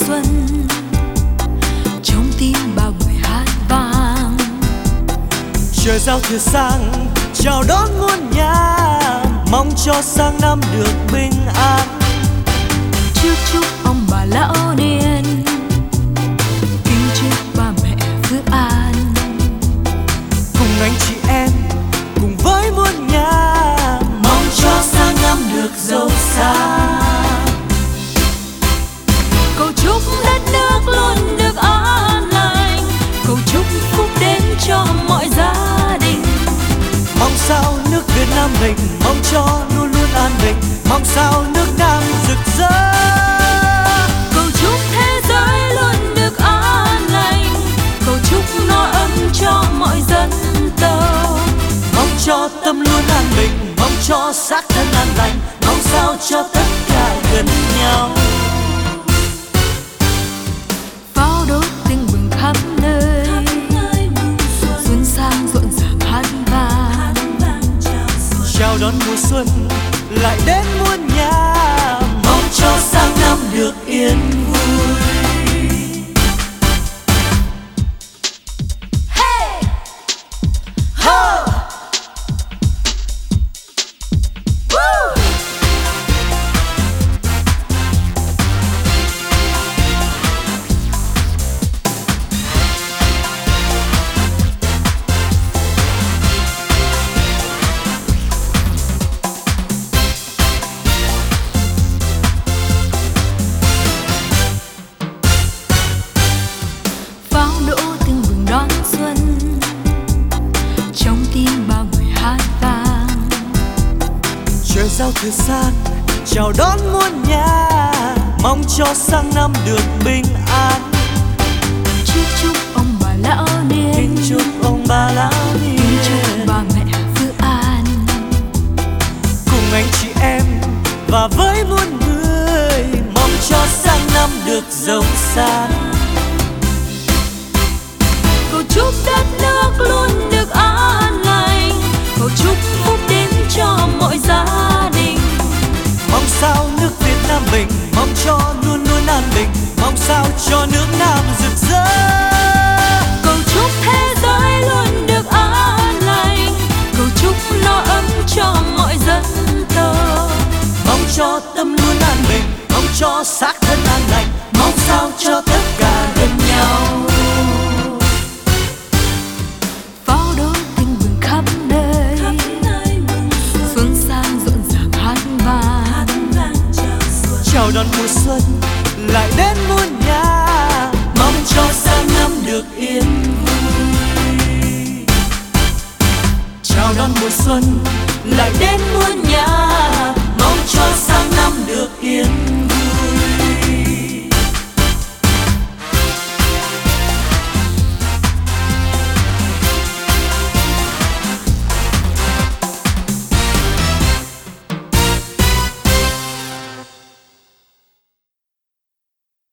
xuân, trong tim bao người hát vang. Trời giao thừa sang chào đón muôn nhà, mong cho sang năm được bình an. Trước chúc ông bà lão niên, kính chúc ba mẹ phước an. Cùng anh chị em cùng với muôn nhà, mong cho sang năm được giàu sang. Cầu chúc đất nước luôn được an lành, cầu chúc phúc đến cho mọi gia đình. Mong sao nước Việt Nam mình, mong cho luôn luôn an bình, mong sao nước Nam rực rỡ. Cầu chúc thế giới luôn được an lành, cầu chúc no ấm cho mọi dân tộc. Mong cho tâm luôn an bình, mong cho xác thân an lành, mong sao cho tất cả gần nhau. Pháo đốt tưng bừng khắp nơi, xuân sang rộn ràng hát vang. Chào đón mùa xuân lại đến muôn nhà, mong cho sang năm được yên vui. Hey! Ho! Woo! Pháo đỗ tưng bừng đón xuân, trong tim bao người hát vang. Trời giao thừa sang chào đón muôn nhà, mong cho sang năm được bình an. Trước chúc ông bà lão niên, Kính chúc ông bà lão kính chúc niên, ba mẹ phước an. cùng anh chị em và với muôn người, mong cho sang năm được giàu sang. Cầu chúc đất nước luôn được an lành, cầu chúc phúc đến cho mọi gia đình. Mong sao nước Việt Nam mình, mong cho luôn luôn an bình, mong sao cho nước Nam rực rỡ. Cầu chúc thế giới luôn được an lành, cầu chúc no ấm cho mọi dân tộc. Mong cho tâm luôn an bình, mong cho xác thân an lành, mong sao cho tất cả gần nhau. Pháo đốt tưng bừng khắp nơi, xuân sang rộn ràng hát vang. Chào đón mùa xuân lại đến muôn nhà, mong cho sang năm được yên vui. Chào đón mùa xuân lại đến muôn nhà, mong cho sang